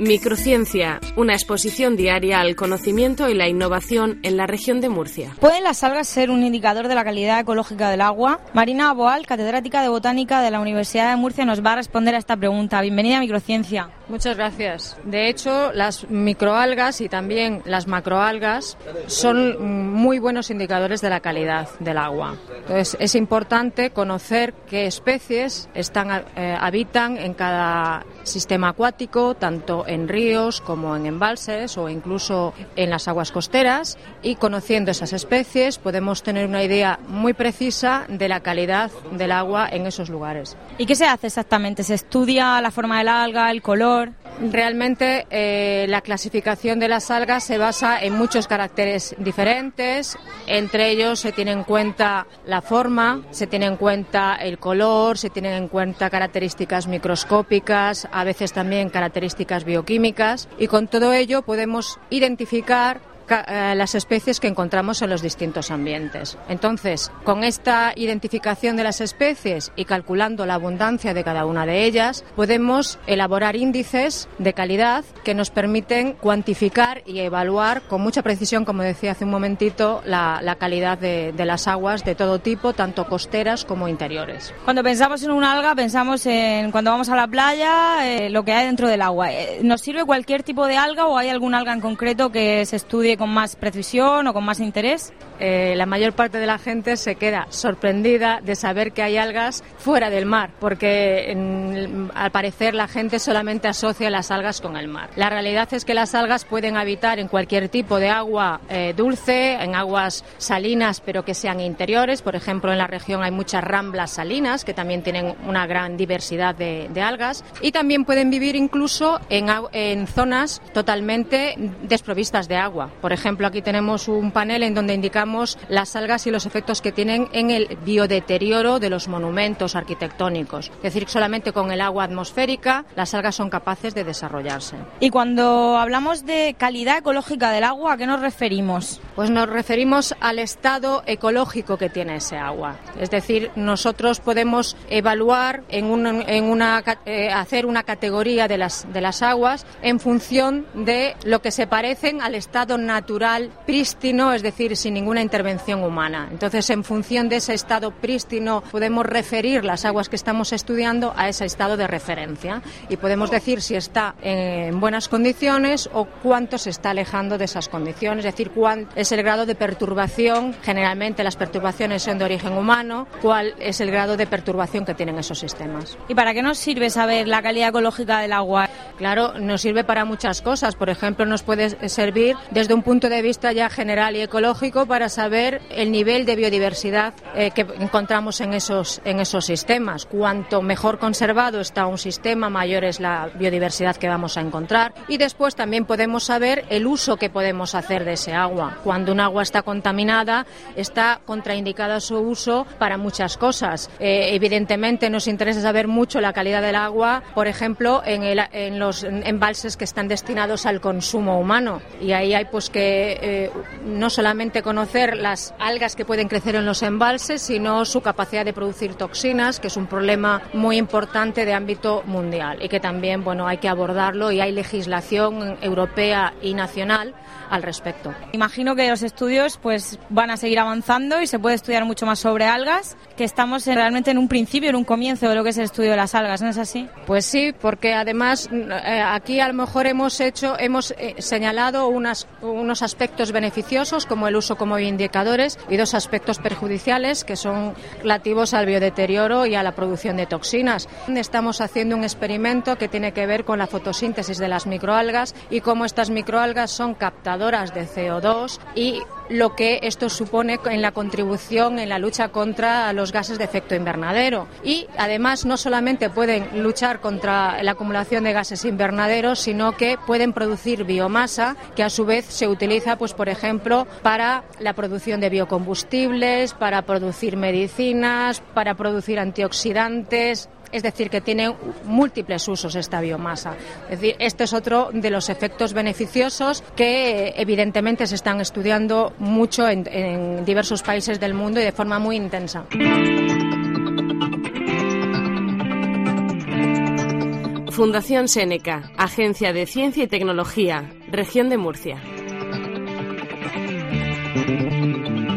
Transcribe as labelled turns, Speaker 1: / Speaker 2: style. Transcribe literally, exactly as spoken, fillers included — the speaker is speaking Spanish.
Speaker 1: Microciencia, una exposición diaria al conocimiento y la innovación en la región de Murcia.
Speaker 2: ¿Pueden las algas ser un indicador de la calidad ecológica del agua? Marina Aboal, catedrática de Botánica de la Universidad de Murcia, nos va a responder a esta pregunta. Bienvenida a Microciencia.
Speaker 3: Muchas gracias. De hecho, las microalgas y también las macroalgas son muy buenos indicadores de la calidad del agua. Entonces, es importante conocer qué especies están, eh, habitan en cada sistema acuático, tanto en ríos como en embalses o incluso en las aguas costeras, y conociendo esas especies podemos tener una idea muy precisa de la calidad del agua en esos lugares.
Speaker 2: ¿Y qué se hace exactamente? ¿Se estudia la forma del alga, el color?
Speaker 3: Realmente eh, la clasificación de las algas se basa en muchos caracteres diferentes. Entre ellos se tiene en cuenta la forma, se tiene en cuenta el color, se tienen en cuenta características microscópicas, a veces también características bioquímicas, y con todo ello podemos identificar las especies que encontramos en los distintos ambientes. Entonces, con esta identificación de las especies y calculando la abundancia de cada una de ellas, podemos elaborar índices de calidad que nos permiten cuantificar y evaluar con mucha precisión, como decía hace un momentito, la, la calidad de, de las aguas de todo tipo, tanto costeras como interiores.
Speaker 2: Cuando pensamos en un alga, pensamos en cuando vamos a la playa, eh, lo que hay dentro del agua. ¿Nos sirve cualquier tipo de alga o hay algún alga en concreto que se estudie con más precisión o con más interés?
Speaker 3: Eh, la mayor parte de la gente se queda sorprendida de saber que hay algas fuera del mar, porque en, al parecer la gente solamente asocia las algas con el mar. La realidad es que las algas pueden habitar en cualquier tipo de agua eh, dulce, en aguas salinas pero que sean interiores. Por ejemplo, en la región hay muchas ramblas salinas que también tienen una gran diversidad de, de algas, y también pueden vivir incluso en, en zonas totalmente desprovistas de agua. Por ejemplo, aquí tenemos un panel en donde indicamos las algas y los efectos que tienen en el biodeterioro de los monumentos arquitectónicos. Es decir, solamente con el agua atmosférica las algas son capaces de desarrollarse.
Speaker 2: Y cuando hablamos de calidad ecológica del agua, ¿a qué nos referimos?
Speaker 3: Pues nos referimos al estado ecológico que tiene ese agua. Es decir, nosotros podemos evaluar en, un, en una eh, hacer una categoría de las de las aguas en función de lo que se parecen al estado natural prístino, es decir, sin ninguna intervención humana. Entonces, en función de ese estado prístino, podemos referir las aguas que estamos estudiando a ese estado de referencia y podemos decir si está en buenas condiciones o cuánto se está alejando de esas condiciones, es decir, cuál es el grado de perturbación. Generalmente las perturbaciones son de origen humano, cuál es el grado de perturbación que tienen esos sistemas.
Speaker 2: ¿Y para qué nos sirve saber la calidad ecológica del agua?
Speaker 3: Claro, nos sirve para muchas cosas. Por ejemplo, nos puede servir desde un punto de vista ya general y ecológico para saber el nivel de biodiversidad eh, que encontramos en esos, en esos sistemas. Cuanto mejor conservado está un sistema, mayor es la biodiversidad que vamos a encontrar. Y después también podemos saber el uso que podemos hacer de ese agua. Cuando un agua está contaminada, está contraindicada su uso para muchas cosas. Eh, evidentemente nos interesa saber mucho la calidad del agua, por ejemplo, en, el, en los embalses que están destinados al consumo humano. Y ahí hay pues que eh, no solamente conocer las algas que pueden crecer en los embalses, sino su capacidad de producir toxinas, que es un problema muy importante de ámbito mundial y que también, bueno, hay que abordarlo, y hay legislación europea y nacional al respecto.
Speaker 2: Imagino que los estudios pues van a seguir avanzando y se puede estudiar mucho más sobre algas, que estamos en, realmente en un principio, en un comienzo de lo que es el estudio de las algas, ¿no es así?
Speaker 3: Pues sí, porque además eh, aquí a lo mejor hemos hecho, hemos eh, señalado unas, unos aspectos beneficiosos como el uso como indicadores y dos aspectos perjudiciales que son relativos al biodeterioro y a la producción de toxinas. Estamos haciendo un experimento que tiene que ver con la fotosíntesis de las microalgas y cómo estas microalgas son captadoras de C O dos y lo que esto supone en la contribución en la lucha contra los gases de efecto invernadero. Y además no solamente pueden luchar contra la acumulación de gases invernaderos, sino que pueden producir biomasa que a su vez se utiliza, pues por ejemplo, para la producción de biocombustibles, para producir medicinas, para producir antioxidantes. Es decir, que tiene múltiples usos esta biomasa. Es decir, este es otro de los efectos beneficiosos que evidentemente se están estudiando mucho en, en diversos países del mundo y de forma muy intensa.
Speaker 1: Fundación Seneca, Agencia de Ciencia y Tecnología, Región de Murcia.